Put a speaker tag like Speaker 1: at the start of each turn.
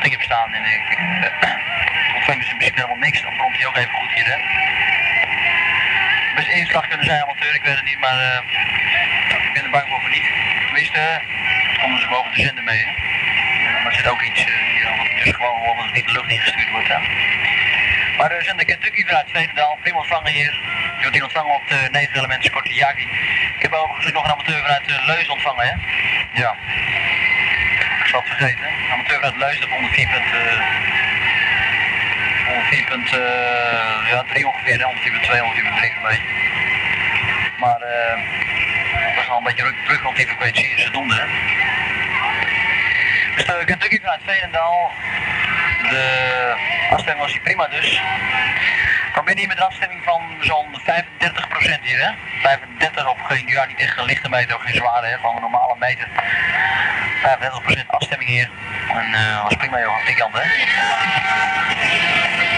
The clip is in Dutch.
Speaker 1: dingen bestaan. En ontvang dus in principe helemaal niks. Dan brandt hij ook even goed hier, hè. Best inslag kunnen zijn, amateur, ik weet het niet, maar ik ben er bang voor niet. Tenminste, komen ze boven de zender mee, hè. Maar er zit ook iets hier aan, dus gewoon omdat het niet de lucht ingestuurd wordt, hè. Maar de zender Kentucky vanuit Veenendaal, prima ontvangen hier. Je wordt hier ontvangen op de 9 element Sport Yagi. Ik heb overigens nog een amateur vanuit Leus ontvangen, hè. Ja. Ik zal het vergeten, een amateur vanuit Leus op 104.3 ongeveer, 104.2, 104.3 een beetje. Maar het was al een beetje druk rond die frequentie in Zeedoende, hè. Dus de Kentucky vanuit Veenendaal, de afstemming was hier prima dus. Ik kwam binnen hier met een afstemming van zo'n 35% hier, hè. 35 op geen, ja, niet echt een lichte meter, ook geen zware, hè, gewoon een normale meter. 35% afstemming hier. En was prima, joh, pikant, hè.